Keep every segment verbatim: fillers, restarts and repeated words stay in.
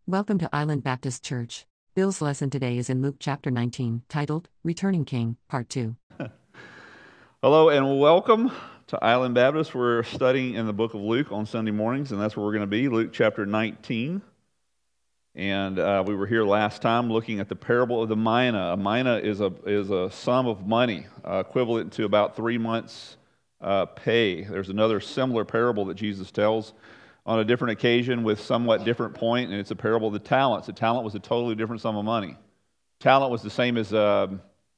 Welcome to Island Baptist Church. Bill's lesson today is in Luke chapter nineteen, titled Returning King, Part two. Hello and welcome to Island Baptist. We're studying in the book of Luke on Sunday mornings, and that's where we're going to be, Luke chapter nineteen. And uh, we were here last time looking at the parable of the mina. A mina is a is a sum of money uh, equivalent to about three months' uh, pay. There's another similar parable that Jesus tells on a different occasion with somewhat different point, and it's a parable of the talents. A talent was a totally different sum of money. Talent was the same as uh,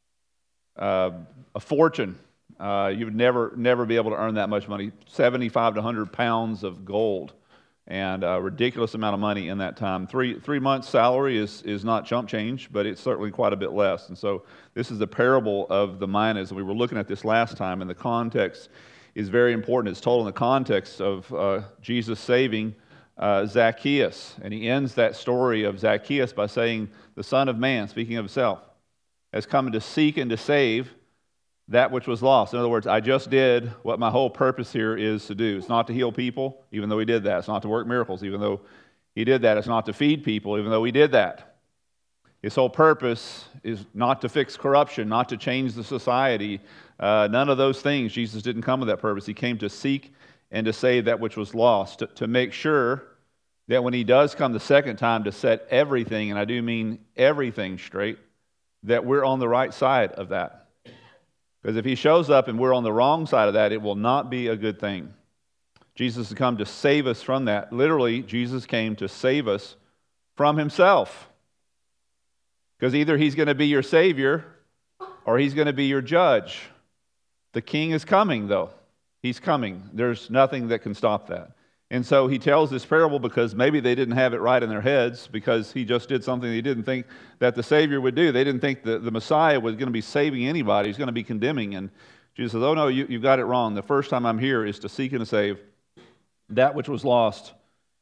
uh, a fortune. Uh, you would never never be able to earn that much money. seventy-five to one hundred pounds of gold, and a ridiculous amount of money in that time. Three three months' salary is is not chump change, but it's certainly quite a bit less. And so this is the parable of the minas. We were looking at this last time, and the context is very important. It's told in the context of uh, Jesus saving uh, Zacchaeus. And he ends that story of Zacchaeus by saying, the Son of Man, speaking of himself, has come to seek and to save that which was lost. In other words, I just did what my whole purpose here is to do. It's not to heal people, even though he did that. It's not to work miracles, even though he did that. It's not to feed people, even though he did that. His whole purpose is not to fix corruption, not to change the society. Uh, none of those things. Jesus didn't come with that purpose. He came to seek and to save that which was lost, to, to make sure that when he does come the second time to set everything, and I do mean everything straight, that we're on the right side of that. Because if he shows up and we're on the wrong side of that, it will not be a good thing. Jesus has come to save us from that. Literally, Jesus came to save us from himself. Because either he's going to be your Savior or he's going to be your judge. The King is coming, though. He's coming. There's nothing that can stop that. And so he tells this parable because maybe they didn't have it right in their heads, because he just did something they didn't think that the Savior would do. They didn't think that the Messiah was going to be saving anybody. He's going to be condemning. And Jesus says, oh no, you, you've got it wrong. The first time I'm here is to seek and to save that which was lost.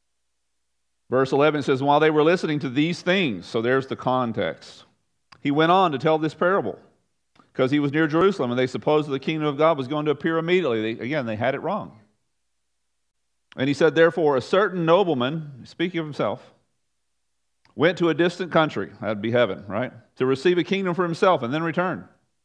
Verse eleven says, while they were listening to these things, so there's the context, he went on to tell this parable because he was near Jerusalem and they supposed that the kingdom of God was going to appear immediately. They, again, they had it wrong. And he said, therefore, a certain nobleman, speaking of himself, went to a distant country, that'd be heaven, right, to receive a kingdom for himself and then return.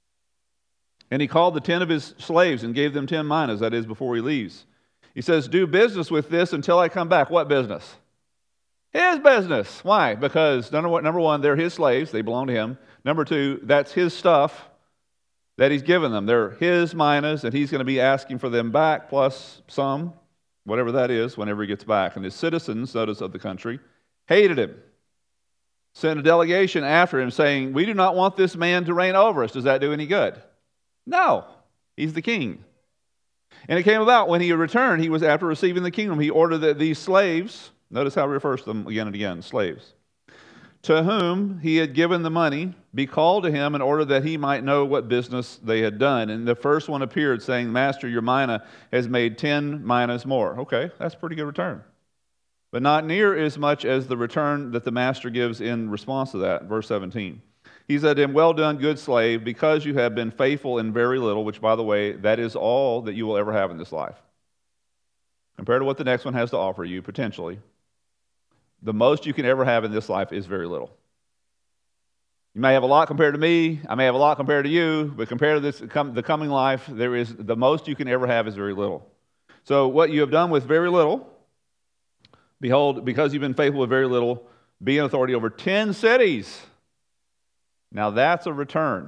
And he called the ten of his slaves and gave them ten minas, that is, before he leaves. He says, do business with this until I come back. What business? His business. Why? Because number one, number one, they're his slaves. They belong to him. Number two, that's his stuff that he's given them. They're his minas, and he's going to be asking for them back, plus some, whatever that is, whenever he gets back. And his citizens, notice, of the country, hated him. Sent a delegation after him saying, we do not want this man to reign over us. Does that do any good? No. He's the king. And it came about when he returned, he was after receiving the kingdom, he ordered that these slaves, notice how he refers to them again and again, slaves, to whom he had given the money, be called to him in order that he might know what business they had done. And the first one appeared, saying, Master, your mina has made ten minas more. Okay, that's a pretty good return. But not near as much as the return that the master gives in response to that. Verse seventeen. He said to him, well done, good slave, because you have been faithful in very little, which, by the way, that is all that you will ever have in this life. Compared to what the next one has to offer you, potentially, the most you can ever have in this life is very little. You may have a lot compared to me. I may have a lot compared to you. But compared to this, the coming life, there is the most you can ever have is very little. So what you have done with very little, behold, because you've been faithful with very little, be in authority over ten cities. Now that's a return.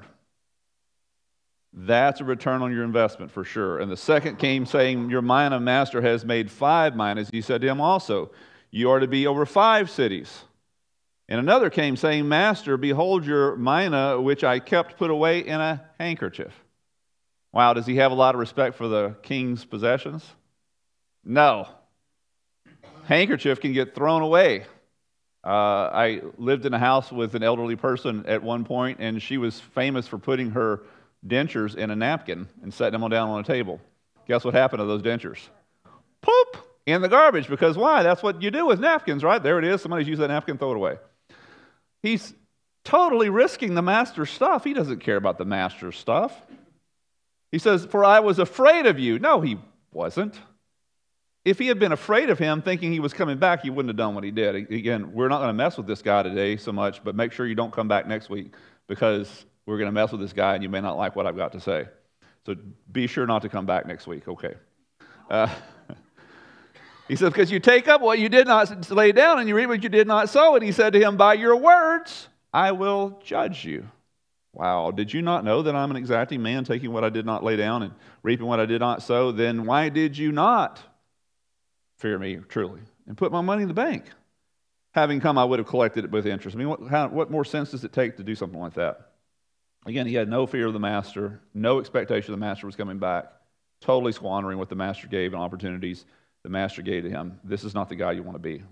That's a return on your investment for sure. And the second came saying, your mina master has made five minas. He said to him also, you are to be over five cities. And another came saying, Master, behold your mina, which I kept put away in a handkerchief. Wow, does he have a lot of respect for the king's possessions? No. Handkerchief can get thrown away. Uh, I lived in a house with an elderly person at one point, and she was famous for putting her dentures in a napkin and setting them down on a table. Guess what happened to those dentures? Poop! In the garbage, because why? That's what you do with napkins, right? There it is. Somebody's used that napkin, throw it away. He's totally risking the master's stuff. He doesn't care about the master's stuff. He says, for I was afraid of you. No, he wasn't. If he had been afraid of him, thinking he was coming back, he wouldn't have done what he did. Again, we're not going to mess with this guy today so much, but make sure you don't come back next week because we're going to mess with this guy and you may not like what I've got to say. So be sure not to come back next week, okay? Uh, he says, because you take up what you did not lay down and you reap what you did not sow. And he said to him, by your words, I will judge you. Wow, did you not know that I'm an exacting man, taking what I did not lay down and reaping what I did not sow? Then why did you not fear me truly and put my money in the bank? Having come, I would have collected it with interest. I mean, what, how, what more sense does it take to do something like that? Again, he had no fear of the master, no expectation the master was coming back, totally squandering what the master gave and opportunities the master gave to him. This is not the guy you want to be.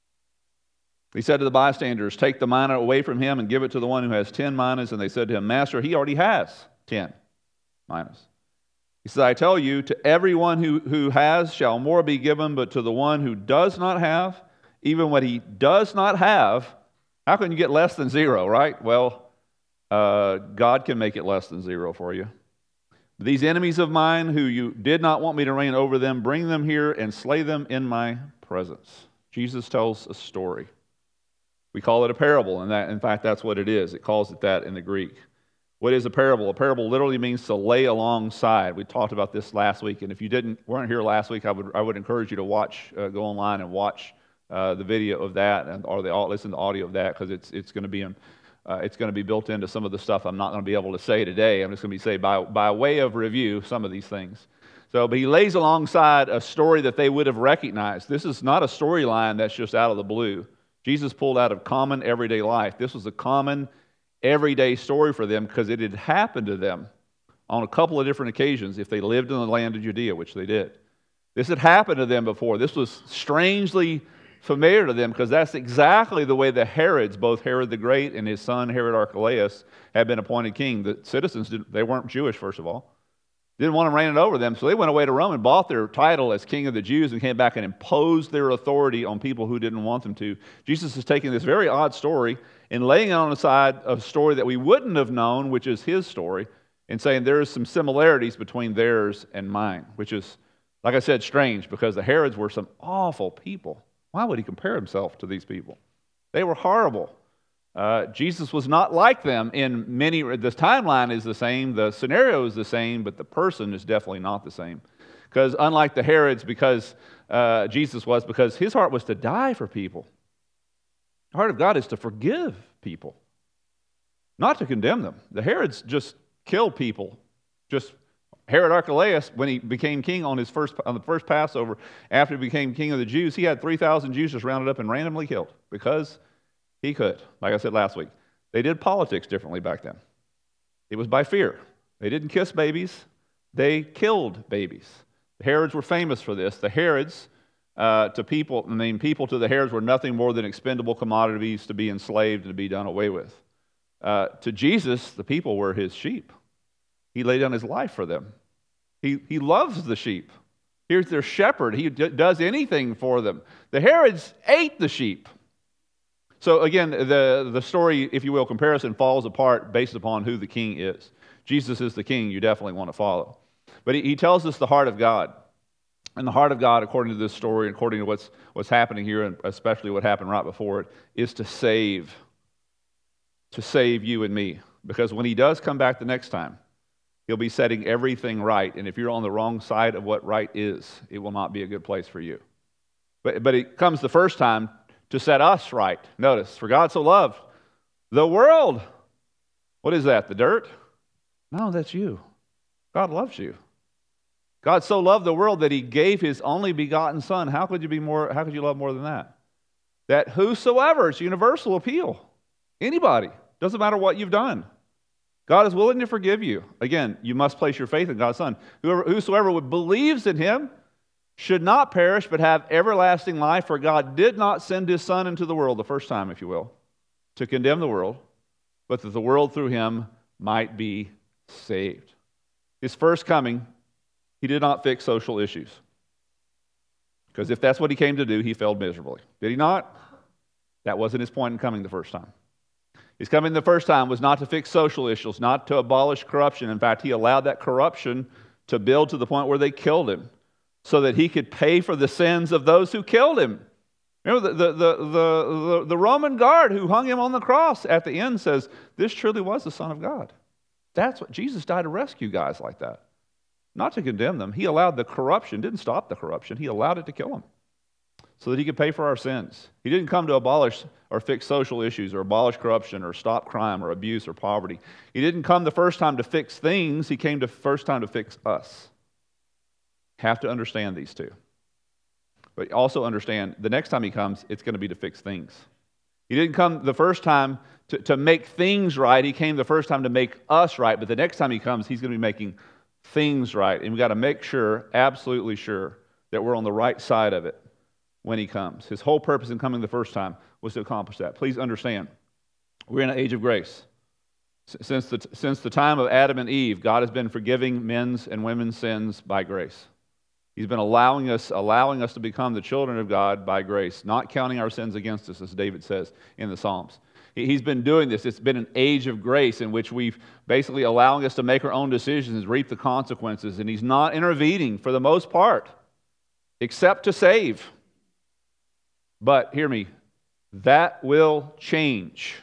He said to the bystanders, take the mina away from him and give it to the one who has ten minas. And they said to him, Master, he already has ten minas. He said, I tell you, to everyone who, who has shall more be given, but to the one who does not have, even what he does not have, how can you get less than zero, right? Well, uh, God can make it less than zero for you. These enemies of mine who you did not want me to reign over them, bring them here and slay them in my presence. Jesus tells a story. We call it a parable, and that, in fact, that's what it is. It calls it that in the Greek. What is a parable? A parable literally means to lay alongside. We talked about this last week, and if you didn't weren't here last week, I would I would encourage you to watch, uh, go online and watch uh, the video of that, and or the listen to audio of that, because it's it's going to be in, uh, it's going to be built into some of the stuff I'm not going to be able to say today. I'm just going to be say by by way of review some of these things. So, but he lays alongside a story that they would have recognized. This is not a storyline that's just out of the blue. Jesus pulled out of common everyday life. This was a common everyday story for them because it had happened to them on a couple of different occasions if they lived in the land of Judea, which they did. This had happened to them before. This was strangely familiar to them because that's exactly the way the Herods, both Herod the Great and his son Herod Archelaus, had been appointed king. The citizens, didn't, they weren't Jewish, first of all. Didn't want him reigning over them, so they went away to Rome and bought their title as king of the Jews and came back and imposed their authority on people who didn't want them to. Jesus is taking this very odd story and laying it on the side of a story that we wouldn't have known, which is his story, and saying there is some similarities between theirs and mine, which is, like I said, strange because the Herods were some awful people. Why would he compare himself to these people? They were horrible. Uh, Jesus was not like them in many, the timeline is the same, the scenario is the same, but the person is definitely not the same. Because unlike the Herods, because uh, Jesus was, because his heart was to die for people. The heart of God is to forgive people, not to condemn them. The Herods just killed people. Just Herod Archelaus, when he became king on his first on the first Passover, after he became king of the Jews, he had three thousand Jews just rounded up and randomly killed because he could. Like I said last week, they did politics differently back then. It was by fear. They didn't kiss babies. They killed babies. The Herods were famous for this. The Herods, uh, to people, I mean, people to the Herods were nothing more than expendable commodities to be enslaved and to be done away with. Uh, to Jesus, the people were his sheep. He laid down his life for them. He, he loves the sheep. Here's their shepherd. He d- does anything for them. The Herods ate the sheep. So again, the, the story, if you will, comparison falls apart based upon who the king is. Jesus is the king you definitely want to follow. But he, he tells us the heart of God. And the heart of God, according to this story, according to what's, what's happening here, and especially what happened right before it, is to save. To save you and me. Because when he does come back the next time, he'll be setting everything right. And if you're on the wrong side of what right is, it will not be a good place for you. But, but it comes the first time to set us right. Notice, for God so loved the world. What is that, the dirt? No, that's you. God loves you. God so loved the world that he gave his only begotten son. How could you be more, how could you love more than that? That whosoever, it's universal appeal. Anybody. Doesn't matter what you've done. God is willing to forgive you. Again, you must place your faith in God's Son. Whoever, whosoever would believes in him should not perish, but have everlasting life. For God did not send his Son into the world, the first time, if you will, to condemn the world, but that the world through him might be saved. His first coming, he did not fix social issues. Because if that's what he came to do, he failed miserably. Did he not? That wasn't his point in coming the first time. His coming the first time was not to fix social issues, not to abolish corruption. In fact, he allowed that corruption to build to the point where they killed him, so that he could pay for the sins of those who killed him. Remember, the, the, the, the, the Roman guard who hung him on the cross at the end says, this truly was the Son of God. That's what Jesus died to rescue guys like that. Not to condemn them. He allowed the corruption, didn't stop the corruption. He allowed it to kill them so that he could pay for our sins. He didn't come to abolish or fix social issues or abolish corruption or stop crime or abuse or poverty. He didn't come the first time to fix things. He came the first time to fix us. Have to understand these two. But also understand, the next time he comes, it's going to be to fix things. He didn't come the first time to, to make things right. He came the first time to make us right. But the next time he comes, he's going to be making things right. And we've got to make sure, absolutely sure, that we're on the right side of it when he comes. His whole purpose in coming the first time was to accomplish that. Please understand, we're in an age of grace. Since the, since the time of Adam and Eve, God has been forgiving men's and women's sins by grace. He's been allowing us, allowing us to become the children of God by grace, not counting our sins against us, as David says in the Psalms. He's been doing this. It's been an age of grace in which we've basically allowing us to make our own decisions, reap the consequences, and he's not intervening for the most part, except to save. But hear me, that will change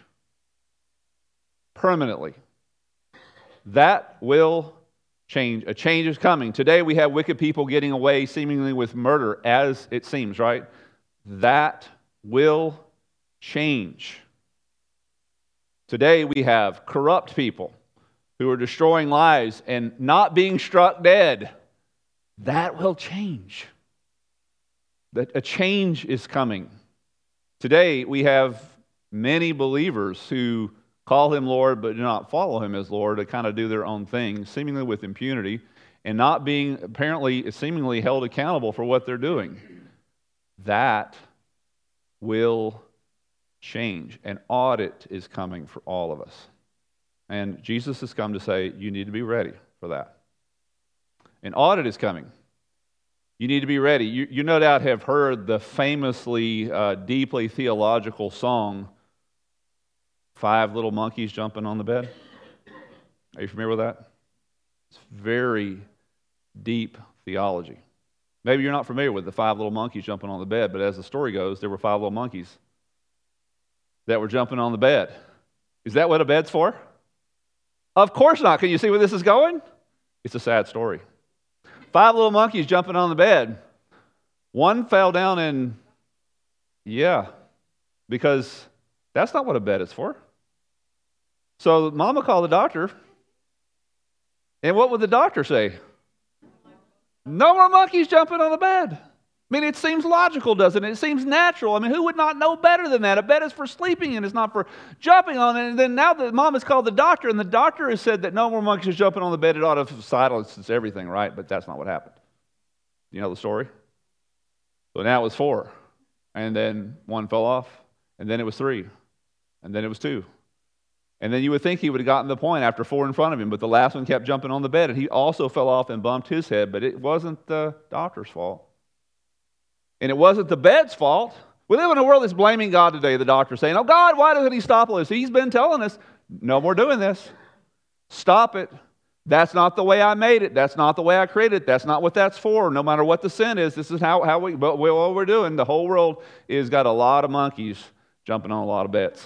permanently. That will change. A change is coming. Today we have wicked people getting away seemingly with murder, as it seems, right? That will change. Today we have corrupt people who are destroying lives and not being struck dead. That will change. That a change is coming. Today we have many believers who call him Lord but do not follow him as Lord, to kind of do their own thing, seemingly with impunity, and not being apparently seemingly held accountable for what they're doing. That will change. An audit is coming for all of us. And Jesus has come to say, you need to be ready for that. An audit is coming. You need to be ready. You, you no doubt have heard the famously, uh, deeply theological song, Five Little Monkeys Jumping on the Bed. Are you familiar with that? It's very deep theology. Maybe you're not familiar with the five little monkeys jumping on the bed, but as the story goes, there were five little monkeys that were jumping on the bed. Is that what a bed's for? Of course not. Can you see where this is going? It's a sad story. Five little monkeys jumping on the bed. One fell down and, yeah, because that's not what a bed is for. So Mama called the doctor, and what would the doctor say? No more monkeys jumping on the bed. I mean, it seems logical, doesn't it? It seems natural. I mean, who would not know better than that? A bed is for sleeping and it's not for jumping on it. And then now that Mom has called the doctor, and the doctor has said that no more monkeys jumping on the bed, it ought to silence everything, right? But that's not what happened. You know the story? So now it was four. And then one fell off. And then it was three. And then it was two. And then you would think he would have gotten the point after four in front of him, but the last one kept jumping on the bed, and he also fell off and bumped his head, but it wasn't the doctor's fault. And it wasn't the bed's fault. We live in a world that's blaming God today, the doctor's saying, oh, God, why doesn't he stop all this? He's been telling us, no more doing this. Stop it. That's not the way I made it. That's not the way I created it. That's not what that's for. No matter what the sin is, this is how, how we, but what we're doing. The whole world is got a lot of monkeys jumping on a lot of beds.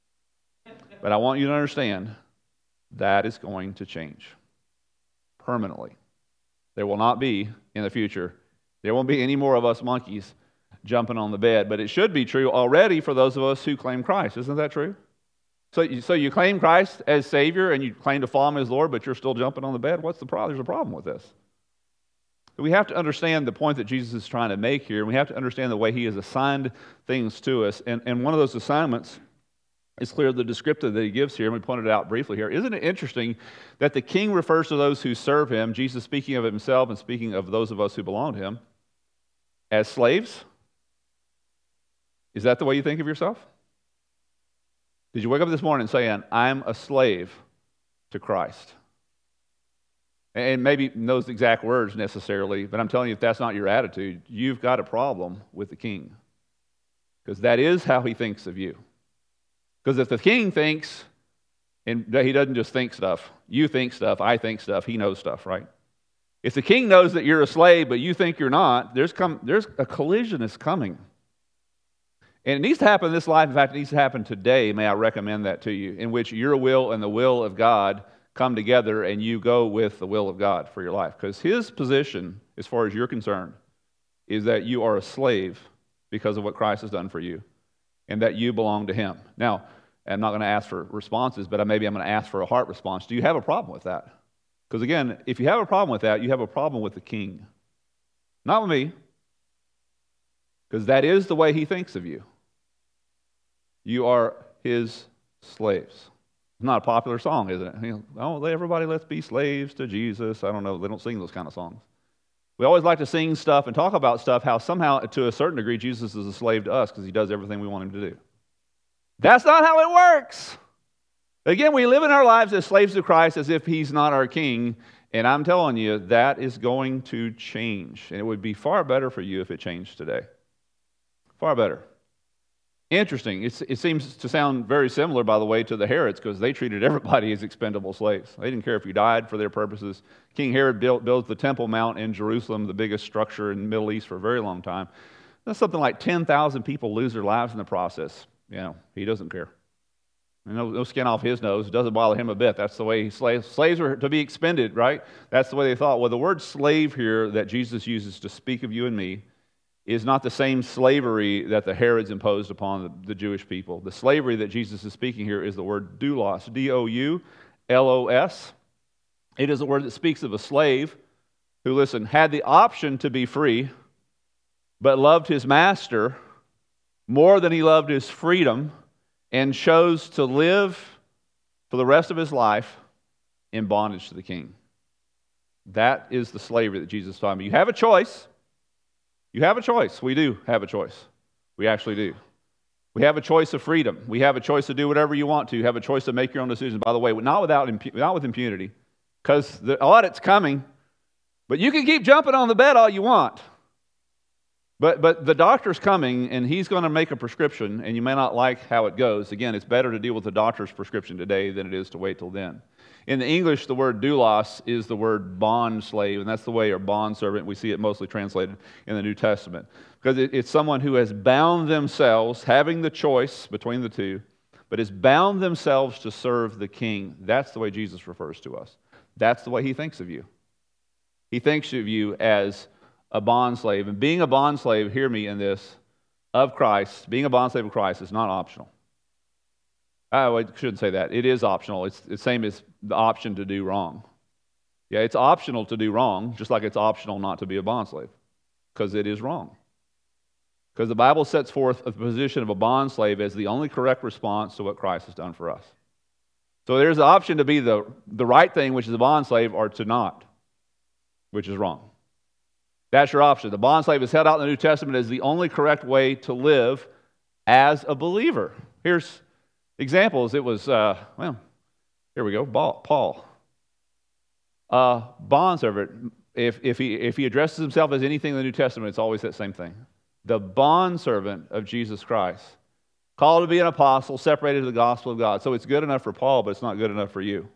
But I want you to understand, that is going to change permanently. There will not be, in the future, there won't be any more of us monkeys jumping on the bed. But it should be true already for those of us who claim Christ. Isn't that true? So you, so you claim Christ as Savior and you claim to follow Him as Lord, but you're still jumping on the bed? What's the problem? There's a problem with this. We have to understand the point that Jesus is trying to make here, and we have to understand the way He has assigned things to us. And, and one of those assignments, it's clear the descriptive that He gives here, and we pointed it out briefly here. Isn't it interesting that the King refers to those who serve Him, Jesus speaking of Himself and speaking of those of us who belong to Him, as slaves? Is that the way you think of yourself? Did you wake up this morning saying, I'm a slave to Christ? And maybe those exact words necessarily, but I'm telling you, if that's not your attitude, you've got a problem with the King. Because that is how He thinks of you. Because if the King thinks, and He doesn't just think stuff, you think stuff, I think stuff, He knows stuff, right? If the king knows that you're a slave, but you think you're not, there's, come, there's a collision that's coming. And it needs to happen in this life. In fact, it needs to happen today. May I recommend that to you, in which your will and the will of God come together and you go with the will of God for your life. Because his position, as far as you're concerned, is that you are a slave because of what Christ has done for you and that you belong to him. Now, I'm not going to ask for responses, but maybe I'm going to ask for a heart response. Do you have a problem with that? Because again, if you have a problem with that, you have a problem with the king. Not with me. Because that is the way he thinks of you. You are his slaves. It's not a popular song, is it? You know, oh, everybody let's be slaves to Jesus. I don't know. They don't sing those kind of songs. We always like to sing stuff and talk about stuff, how somehow, to a certain degree, Jesus is a slave to us because he does everything we want him to do. That's not how it works. Again, we live in our lives as slaves to Christ as if he's not our king, and I'm telling you, that is going to change. And it would be far better for you if it changed today. Far better. Interesting. It's, it seems to sound very similar, by the way, to the Herods, because they treated everybody as expendable slaves. They didn't care if you died for their purposes. King Herod built, built the Temple Mount in Jerusalem, the biggest structure in the Middle East for a very long time. That's something like ten thousand people lose their lives in the process. You know, he doesn't care. No, no skin off his nose. It doesn't bother him a bit. That's the way slaves, slaves were to be expended, right? That's the way they thought. Well, the word slave here that Jesus uses to speak of you and me is not the same slavery that the Herods imposed upon the, the Jewish people. The slavery that Jesus is speaking here is the word doulos, D O U L O S. It is a word that speaks of a slave who, listen, had the option to be free, but loved his master more than he loved his freedom and chose to live for the rest of his life in bondage to the king. That is the slavery that Jesus is talking about. You have a choice. You have a choice. We do have a choice. We actually do. We have a choice of freedom. We have a choice to do whatever you want to. You have a choice to make your own decisions. By the way, not without impu- not with impunity, because the audit's coming. But you can keep jumping on the bed all you want. But but the doctor's coming, and he's going to make a prescription, and you may not like how it goes. Again, it's better to deal with the doctor's prescription today than it is to wait till then. In the English, the word doulos is the word bond slave, and that's the way, or bond servant. We see it mostly translated in the New Testament. Because it, it's someone who has bound themselves, having the choice between the two, but has bound themselves to serve the king. That's the way Jesus refers to us. That's the way he thinks of you. He thinks of you as a bond slave. And being a bond slave, hear me in this, of Christ, being a bond slave of Christ is not optional. Oh, I shouldn't say that. It is optional. It's the same as the option to do wrong. Yeah, it's optional to do wrong, just like it's optional not to be a bond slave, because it is wrong. Because the Bible sets forth a position of a bond slave as the only correct response to what Christ has done for us. So there's the option to be the, the right thing, which is a bond slave, or to not, which is wrong. That's your option. The bond slave is held out in the New Testament as the only correct way to live as a believer. Here's examples. It was, uh, well, here we go, Paul. Uh, bondservant, if, if, he, if he addresses himself as anything in the New Testament, it's always that same thing. The bondservant of Jesus Christ, called to be an apostle, separated to the gospel of God. So it's good enough for Paul, but it's not good enough for you.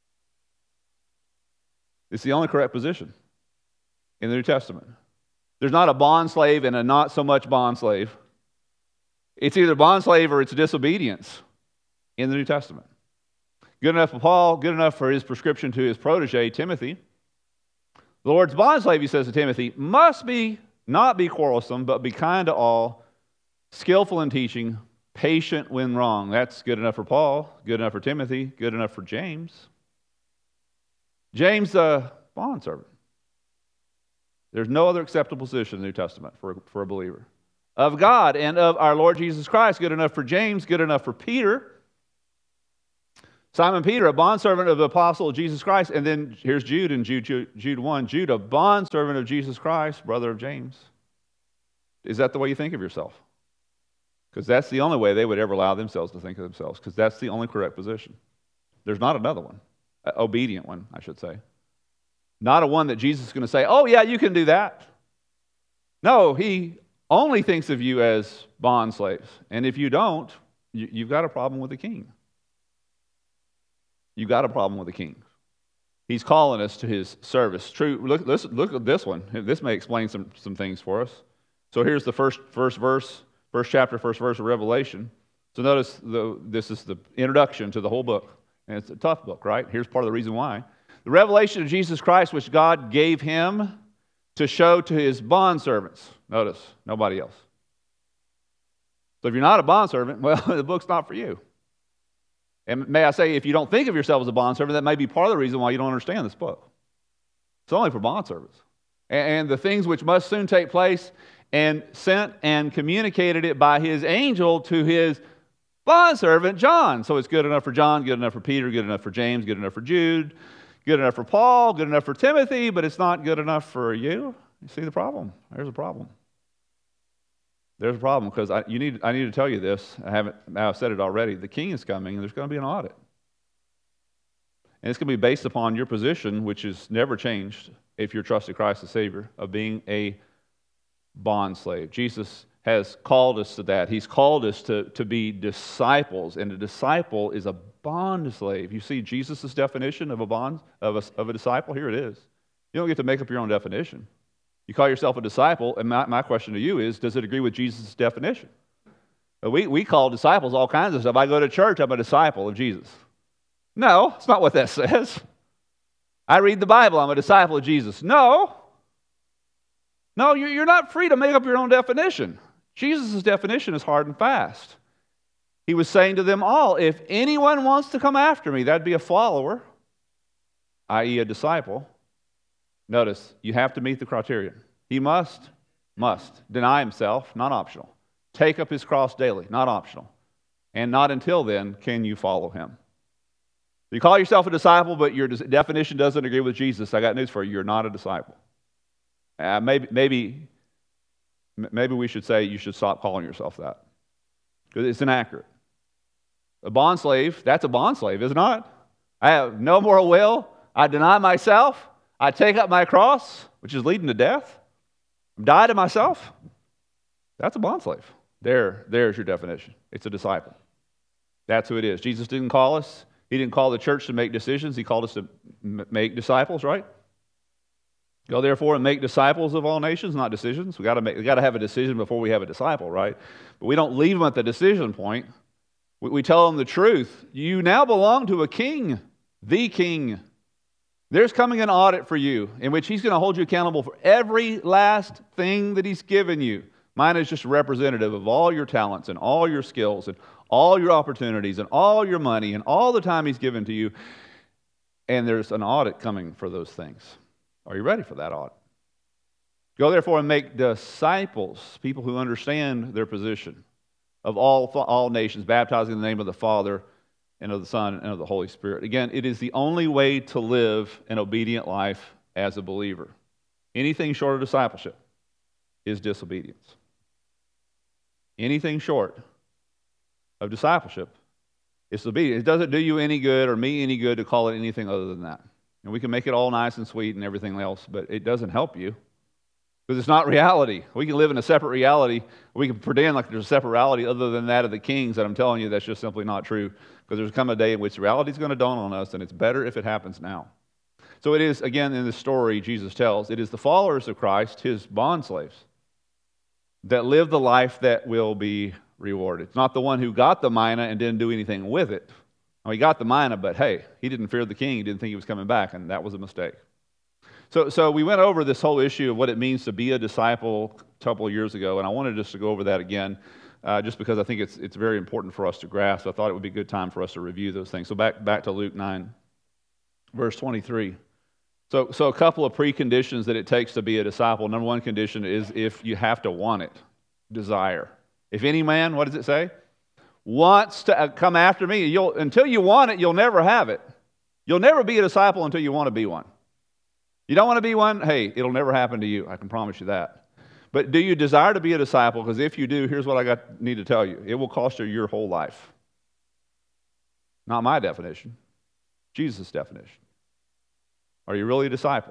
It's the only correct position in the New Testament. There's not a bond slave and a not so much bond slave. It's either bond slave or it's disobedience in the New Testament. Good enough for Paul, good enough for his prescription to his protege, Timothy. The Lord's bondslave, he says to Timothy, must be not be quarrelsome, but be kind to all, skillful in teaching, patient when wrong. That's good enough for Paul, good enough for Timothy, good enough for James. James, the bondservant. There's no other acceptable position in the New Testament for, for a believer. Of God and of our Lord Jesus Christ, good enough for James, good enough for Peter. Simon Peter, a bondservant of the apostle of Jesus Christ. And then here's Jude in Jude, Jude, Jude one. Jude, a bondservant of Jesus Christ, brother of James. Is that the way you think of yourself? Because that's the only way they would ever allow themselves to think of themselves, because that's the only correct position. There's not another one, an obedient one, I should say. Not a one that Jesus is going to say, oh yeah, you can do that. No, he only thinks of you as bond slaves. And if you don't, you've got a problem with the king. You've got a problem with the king. He's calling us to his service. True. Look, listen, look at this one. This may explain some, some things for us. So here's the first, first verse, first chapter, first verse of Revelation. So notice the, this is the introduction to the whole book. And it's a tough book, right? Here's part of the reason why. The revelation of Jesus Christ, which God gave him to show to his bondservants. Notice, nobody else. So if you're not a bondservant, well, the book's not for you. And may I say, if you don't think of yourself as a bondservant, that may be part of the reason why you don't understand this book. It's only for bondservants. And the things which must soon take place, and sent and communicated it by his angel to his bondservant John. So it's good enough for John, good enough for Peter, good enough for James, good enough for Jude, good enough for Paul, good enough for Timothy, but it's not good enough for you. You see the problem? There's a problem. There's a problem because I, you need, I need to tell you this. I haven't. I've said it already. The king is coming, and there's going to be an audit. And it's going to be based upon your position, which is never changed if you're trusted Christ as Savior, of being a bond slave. Jesus has called us to that. He's called us to, to be disciples, and a disciple is a bond slave. You see Jesus' definition of a bond of a, of a disciple? Here it is. You don't get to make up your own definition. You call yourself a disciple, and my, my question to you is, does it agree with Jesus' definition? We, we call disciples all kinds of stuff. I go to church, I'm a disciple of Jesus. No, it's not what that says. I read the Bible, I'm a disciple of Jesus. No. No, you're not free to make up your own definition. Jesus' definition is hard and fast. He was saying to them all, if anyone wants to come after me, that'd be a follower, that is a disciple. Notice, you have to meet the criterion. He must, must deny himself, not optional. Take up his cross daily, not optional. And not until then can you follow him. You call yourself a disciple, but your definition doesn't agree with Jesus. I got news for you. You're not a disciple. Uh, maybe, maybe, maybe we should say you should stop calling yourself that, because it's inaccurate. A bond slave, that's a bond slave, is it not? I have no moral will. I deny myself. I take up my cross, which is leading to death. Die to myself. That's a bond slave. There, there's your definition. It's a disciple. That's who it is. Jesus didn't call us. He didn't call the church to make decisions. He called us to m- make disciples, right? Go therefore and make disciples of all nations, not decisions. We got to make. We got to have a decision before we have a disciple, right? But we don't leave them at the decision point. We, we tell them the truth. You now belong to a king, the king. There's coming an audit for you in which he's going to hold you accountable for every last thing that he's given you. Mine is just a representative of all your talents and all your skills and all your opportunities and all your money and all the time he's given to you. And there's an audit coming for those things. Are you ready for that audit? Go therefore and make disciples, people who understand their position, of all, all nations, baptizing in the name of the Father and of the Son and of the Holy Spirit. Again, it is the only way to live an obedient life as a believer. Anything short of discipleship is disobedience. Anything short of discipleship is disobedience. It doesn't do you any good or me any good to call it anything other than that. And we can make it all nice and sweet and everything else, but it doesn't help you because it's not reality. We can live in a separate reality. We can pretend like there's a separate reality other than that of the kings, and I'm telling you that's just simply not true, because there's come a day in which reality is going to dawn on us, and it's better if it happens now. So it is, again, in this story Jesus tells, it is the followers of Christ, his bondslaves, that live the life that will be rewarded. It's not the one who got the mina and didn't do anything with it. Well, he got the mina, but hey, he didn't fear the king. He didn't think he was coming back, and that was a mistake. So, so we went over this whole issue of what it means to be a disciple a couple of years ago, and I wanted just to go over that again, uh, just because I think it's it's very important for us to grasp. I thought it would be a good time for us to review those things. So back back to Luke nine, verse twenty-three. So, so a couple of preconditions that it takes to be a disciple. Number one condition is if you have to want it, desire. If any man, what does it say? Wants to come after me, you'll until you want it, you'll never have it. You'll never be a disciple until you want to be one. You don't want to be one? Hey, it'll never happen to you. I can promise you that. But do you desire to be a disciple? Because if you do, here's what I got need to tell you. It will cost you your whole life. Not my definition. Jesus' definition. Are you really a disciple?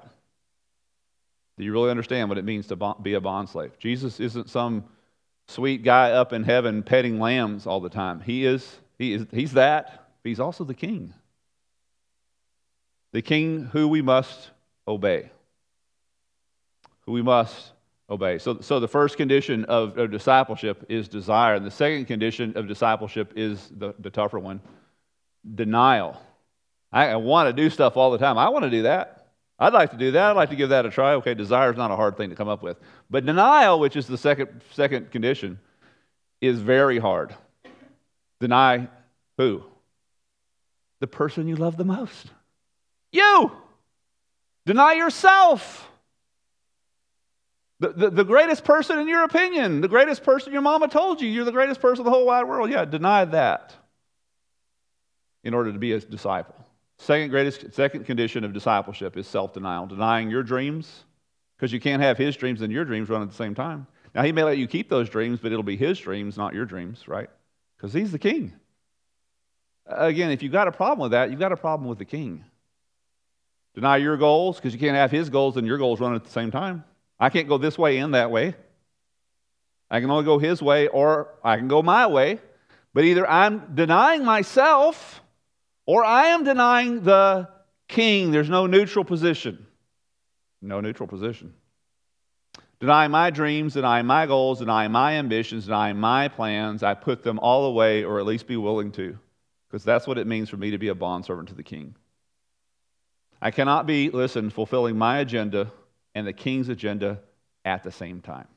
Do you really understand what it means to be a bondslave? Jesus isn't some sweet guy up in heaven petting lambs all the time. He is, he is, he's that, but he's also the king. The king who we must obey. Who we must obey. So, so the first condition of, of discipleship is desire. And the second condition of discipleship is the, the tougher one, denial. I, I want to do stuff all the time. I want to do that. I'd like to do that. I'd like to give that a try. Okay, desire is not a hard thing to come up with. But denial, which is the second, second condition, is very hard. Deny who? The person you love the most. You! Deny yourself. The, the, the greatest person in your opinion, the greatest person your mama told you, you're the greatest person in the whole wide world. Yeah, deny that in order to be a disciple. Second greatest, second condition of discipleship is self-denial, denying your dreams, because you can't have his dreams and your dreams run at the same time. Now, he may let you keep those dreams, but it'll be his dreams, not your dreams, right? Because he's the king. Again, if you've got a problem with that, you've got a problem with the king. Deny your goals, because you can't have his goals and your goals run at the same time. I can't go this way and that way. I can only go his way, or I can go my way. But either I'm denying myself, or I am denying the king. There's no neutral position. No neutral position. Deny my dreams, deny my goals, deny my ambitions, deny my plans. I put them all away, or at least be willing to, because that's what it means for me to be a bondservant to the king. I cannot be, listen, fulfilling my agenda and the king's agenda at the same time.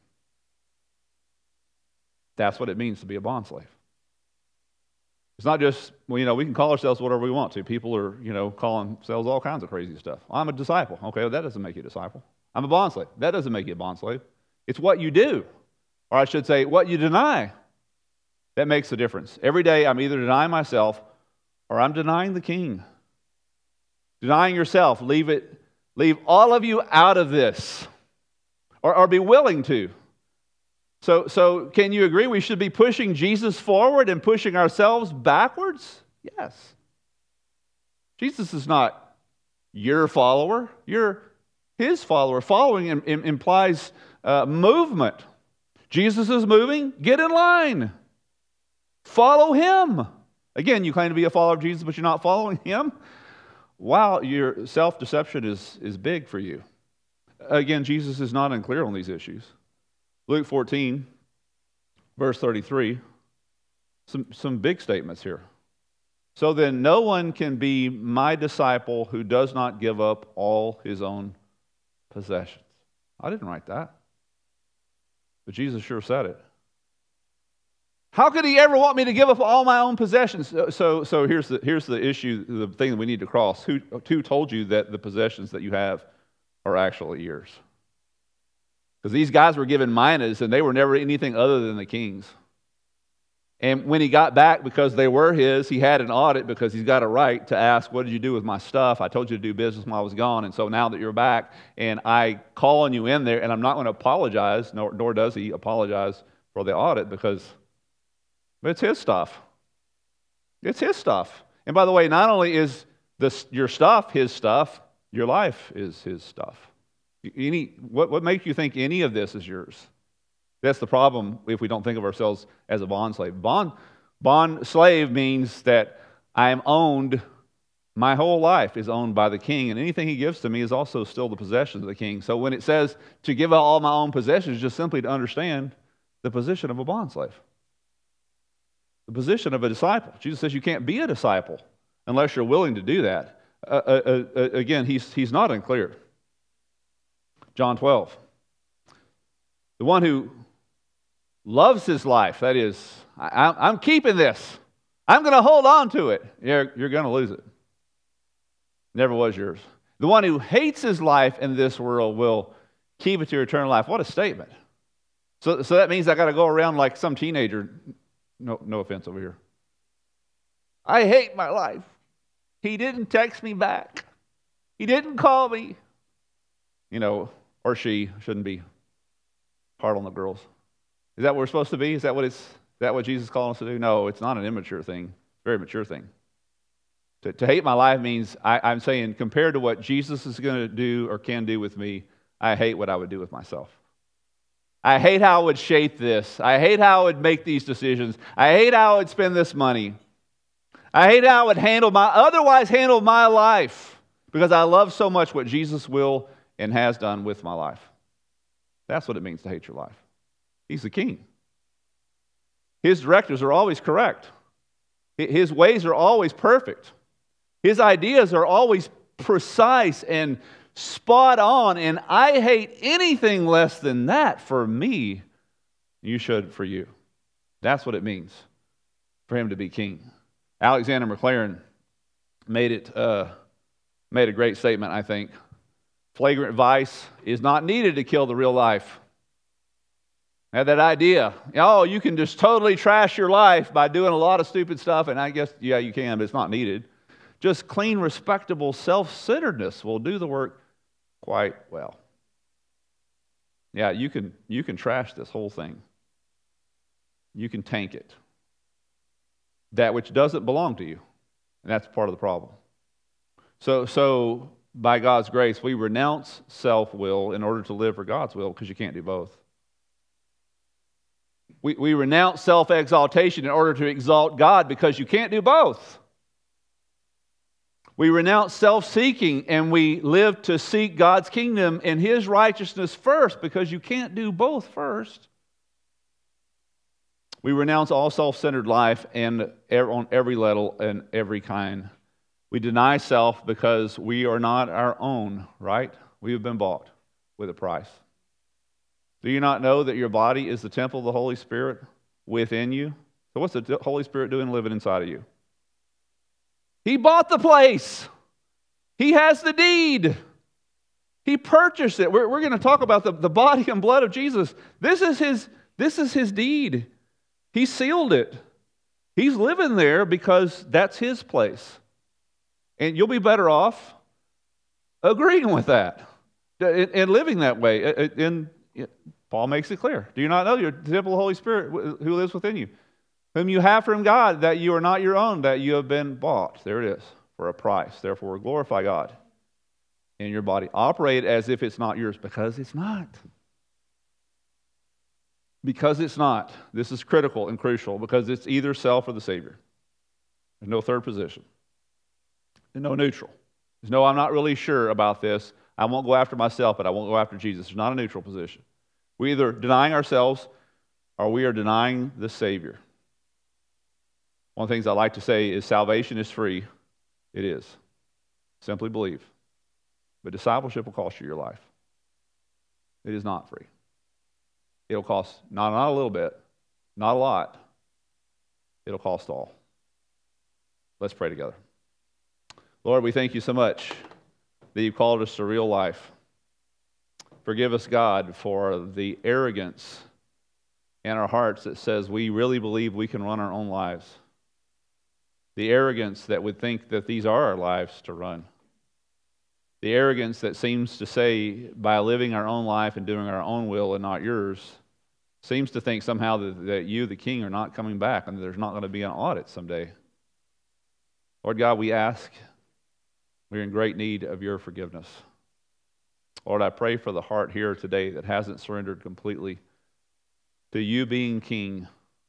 That's what it means to be a bondslave. It's not just, well, you know, we can call ourselves whatever we want to. People are, you know, calling themselves all kinds of crazy stuff. I'm a disciple. Okay, well, that doesn't make you a disciple. I'm a bondslave. That doesn't make you a bondslave. It's what you do. Or I should say, what you deny. That makes the difference. Every day I'm either denying myself or I'm denying the king. Denying yourself. Leave it, leave all of you out of this. Or, or be willing to. So, so can you agree we should be pushing Jesus forward and pushing ourselves backwards? Yes. Jesus is not your follower. You're his follower. Following im- im- implies uh, movement. Jesus is moving. Get in line. Follow him. Again, you claim to be a follower of Jesus, but you're not following him. Wow, your self-deception is, is big for you. Again, Jesus is not unclear on these issues. Luke fourteen, verse thirty-three, some, some big statements here. So then no one can be my disciple who does not give up all his own possessions. I didn't write that, but Jesus sure said it. How could he ever want me to give up all my own possessions? So, so, so here's the here's the issue, the thing that we need to cross. Who, who told you that the possessions that you have are actually yours? Because these guys were given minas, and they were never anything other than the king's. And when he got back, because they were his, he had an audit because he's got a right to ask, what did you do with my stuff? I told you to do business while I was gone, and so now that you're back, and I call on you in there, and I'm not going to apologize, nor, nor does he apologize for the audit, because it's his stuff. It's his stuff. And by the way, not only is this, your stuff his stuff, your life is his stuff. Any, what, what makes you think any of this is yours? That's the problem if we don't think of ourselves as a bond slave. Bond, bond slave means that I am owned, my whole life is owned by the king, and anything he gives to me is also still the possession of the king. So when it says to give out all my own possessions, just simply to understand the position of a bond slave. The position of a disciple. Jesus says you can't be a disciple unless you're willing to do that. Uh, uh, uh, again, he's, he's not unclear. John twelve. The one who loves his life, that is, I, I'm keeping this. I'm going to hold on to it. You're, you're going to lose it. Never was yours. The one who hates his life in this world will keep it to eternal life. What a statement. So, so that means I got to go around like some teenager. No, no offense over here. I hate my life. He didn't text me back. He didn't call me. You know, or she shouldn't be hard on the girls. Is that what we're supposed to be? Is that what it's? Is that what Jesus is calling us to do? No, it's not an immature thing. It's a very mature thing. To, to hate my life means I, I'm saying compared to what Jesus is going to do or can do with me, I hate what I would do with myself. I hate how I would shape this. I hate how I would make these decisions. I hate how I would spend this money. I hate how I would handle my otherwise handle my life. because I love so much what Jesus will and has done with my life. That's what it means to hate your life. He's the king. His directives are always correct. His ways are always perfect. His ideas are always precise and spot on, and I hate anything less than that for me. You should for you. That's what it means for him to be king. Alexander Maclaren made it uh, made a great statement, I think. Flagrant vice is not needed to kill the real life. Had that idea, oh, you can just totally trash your life by doing a lot of stupid stuff, and I guess, yeah, you can, but it's not needed. Just clean, respectable self-centeredness will do the work quite well. Yeah, you can you can trash this whole thing. You can tank it. That which doesn't belong to you. And that's part of the problem. So, so by God's grace, we renounce self-will in order to live for God's will, because you can't do both. We, we renounce self-exaltation in order to exalt God, because you can't do both. We renounce self-seeking and we live to seek God's kingdom and His righteousness first, because you can't do both first. We renounce all self-centered life and on every level and every kind. We deny self because we are not our own, right? We have been bought with a price. Do you not know that your body is the temple of the Holy Spirit within you? So what's the Holy Spirit doing living inside of you? He bought the place. He has the deed. He purchased it. We're, we're going to talk about the, the body and blood of Jesus. This is his, this is his deed. He sealed it. He's living there because that's his place. And you'll be better off agreeing with that and, and living that way. And Paul makes it clear. Do you not know you're the temple of the Holy Spirit who lives within you, whom you have from God, that you are not your own, that you have been bought. There it is, for a price. Therefore, glorify God in your body. Operate as if it's not yours, because it's not. Because it's not. This is critical and crucial, because it's either self or the Savior. There's no third position. There's no neutral. There's no, I'm not really sure about this. I won't go after myself, but I won't go after Jesus. There's not a neutral position. We're either denying ourselves or we are denying the Savior. One of the things I like to say is salvation is free. It is. Simply believe. But discipleship will cost you your life. It is not free. It'll cost not, not a little bit, not a lot. It'll cost all. Let's pray together. Lord, we thank you so much that you've called us to real life. Forgive us, God, for the arrogance in our hearts that says we really believe we can run our own lives. The arrogance that would think that these are our lives to run. The arrogance that seems to say, by living our own life and doing our own will and not yours, seems to think somehow that, that you, the king, are not coming back and there's not going to be an audit someday. Lord God, we ask, we're in great need of your forgiveness. Lord, I pray for the heart here today that hasn't surrendered completely to you being king.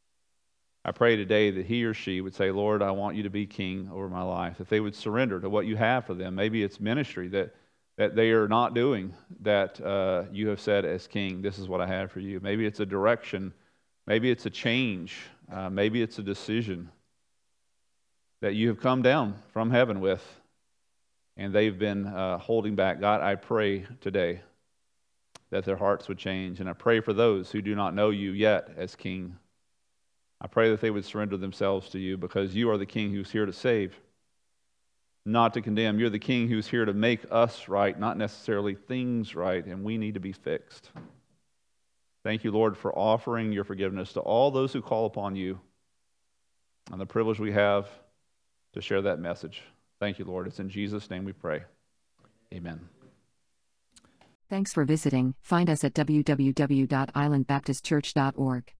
I pray today that he or she would say, Lord, I want you to be king over my life. If they would surrender to what you have for them. Maybe it's ministry that, that they are not doing that uh, you have said as king, this is what I have for you. Maybe it's a direction. Maybe it's a change. Uh, maybe it's a decision that you have come down from heaven with, and they've been uh, holding back. God, I pray today that their hearts would change, and I pray for those who do not know you yet as king. I pray that they would surrender themselves to you, because you are the king who's here to save, not to condemn. You're the king who's here to make us right, not necessarily things right, and we need to be fixed. Thank you, Lord, for offering your forgiveness to all those who call upon you, and the privilege we have to share that message. Thank you, Lord. It's in Jesus' name we pray. Amen. Thanks for visiting. Find us at w w w dot island baptist church dot org.